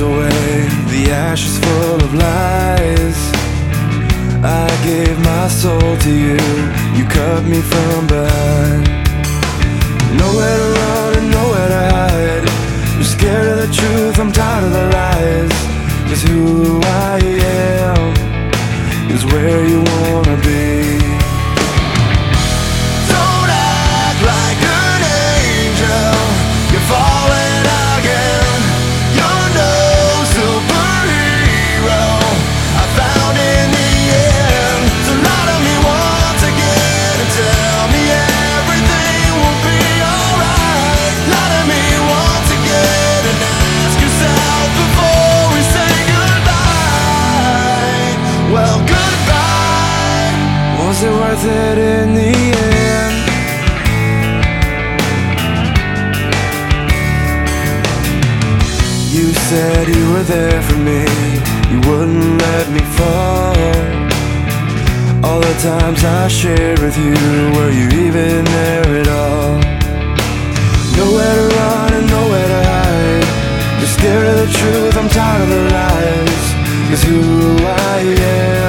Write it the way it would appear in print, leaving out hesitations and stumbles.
away, the ashes full of lies. I gave my soul to you, you cut me from behind. Nowhere to run and nowhere to hide. You're scared of the truth, I'm tired of the lies. 'Cause who I am is where you wanna be. Don't act like an angel, you're falling again. You're no superhero, I found in the end. So lie to me once again and tell me everything will be alright. Lie to me once again and ask yourself before we say goodbye. Well, goodbye. Was it worth it in the end? You said you were there for me, you wouldn't let me fall. All the times I shared with you, were you even there at all? Nowhere to run and nowhere to hide. You're scared of the truth, I'm tired of the lies. 'Cause who I am